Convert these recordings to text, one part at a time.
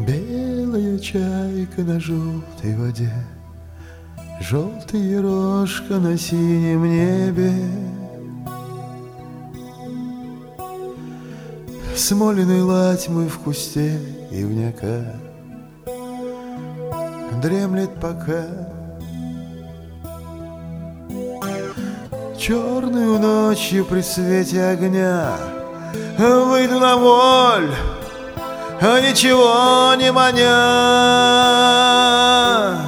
Белая чайка на желтой воде, желтая рожка на синем небе. Смоленый лать мой в кусте ивняка дремлет пока. Черную ночью при свете огня выйду на воль, ничего не маня.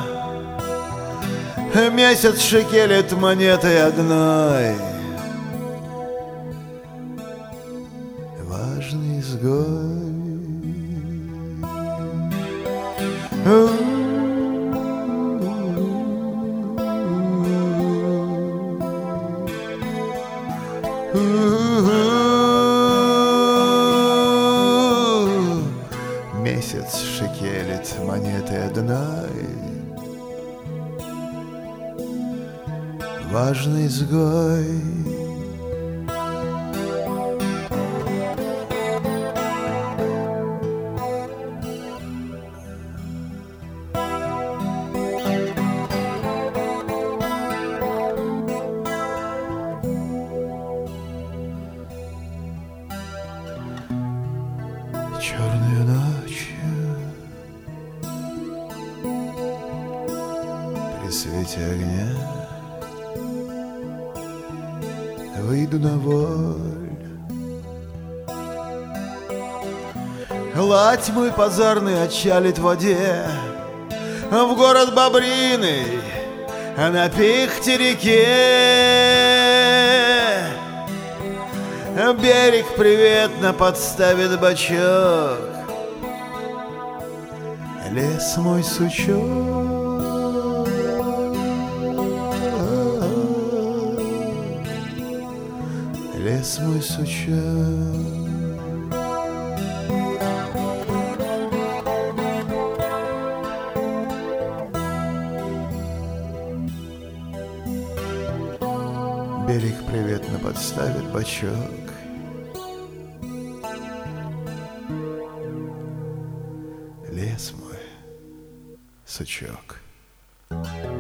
Месяц шекелит монетой одной, важный изгой. Месяц шекелит монетой одной, важный изгой. Черную ночью при свете огня выйду на воль. Лать мой позорный отчалит в воде в город Бобриный, на Пихте реке. Берег приветно подставит бочок, лес мой сучок. Лес мой сучок. Берег приветно подставит бочок, лес мой сучок.